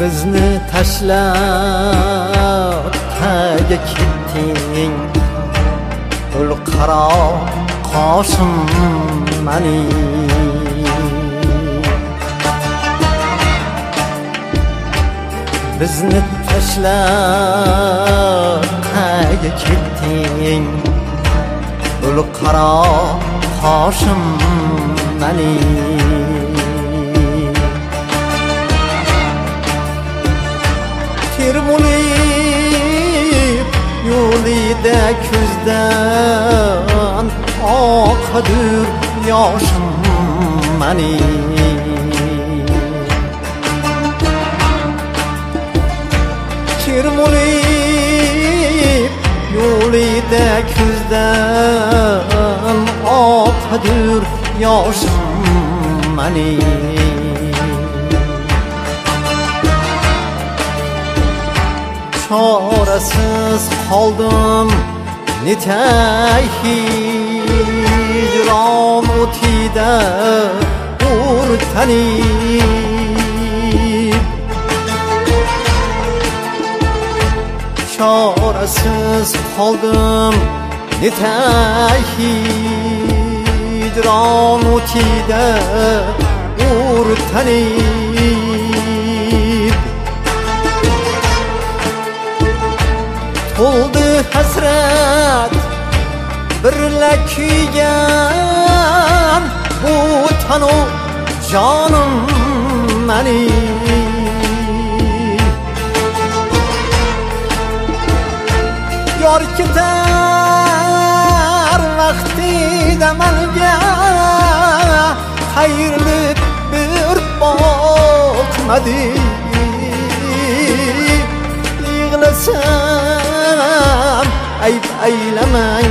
bizni tashlab qayga ketding ul qaro qoshim mening bizni tashlab qayga ketding ul qaro qoshim mening termulib yo'lida ko'zdan oqadir yoshim mening termulib yo'lida ko'zdan oqadir yoshim mening çaresiz kaldım nitay hicran otida urtanib çaresiz kaldım nitay hicran otida urtanib oldu hasret birle kuygan bu tanu canım mening yor ketar vaqtida menga xayrli bir boqmadi yig'lasam ayb aylamay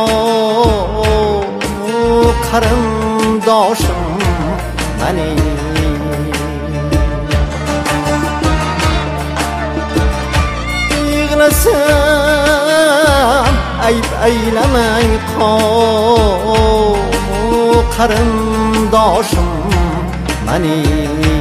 qarindoshim mening yig'lasam ayb aylamay qarindoshim mening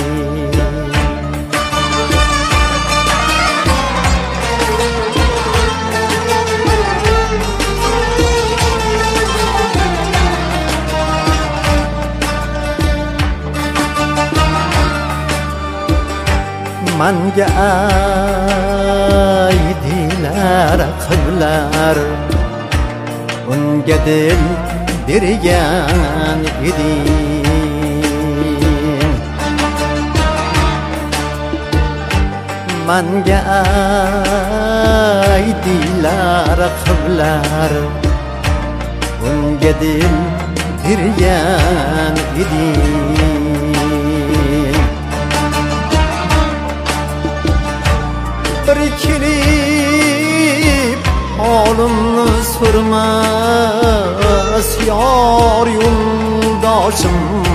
manga aydilar qiblar unga dil bergan eding manga aydilar qiblar unga dil bergan eding bir kelib holimni so'ramas yor yo'ldoshim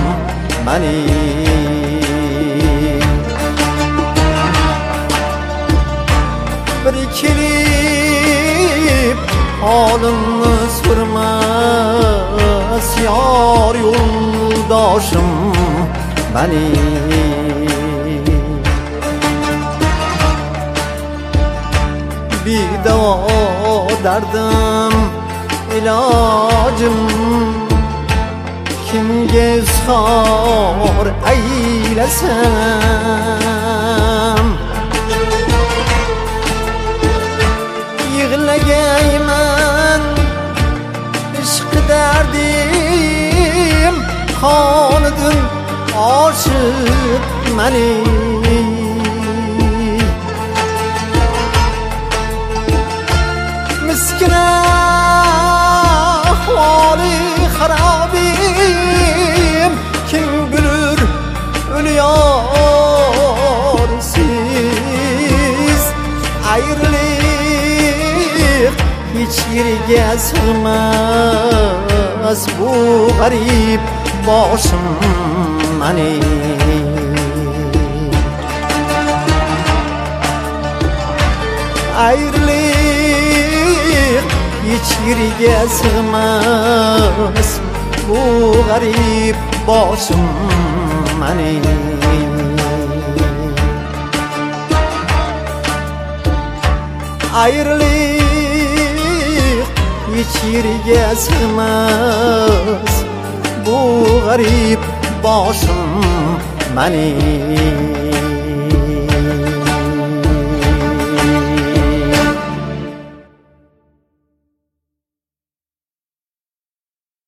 mening bir kelib holimni so'ramas yor yo'ldoshim mening bidavo derdim ilacım kimge izhar eylesem yig'lagayman ishq derdim qonidim oshiq mening miskina ahvoli harabim kim bilir ölüyorsiz ayrılık hiç yerga sig'mas bu garib boshim mening ayrılık hiç yerga sig'mas bu garib boshim mening ayrılık hiç yerga sig'mas bu g'arib boshim mening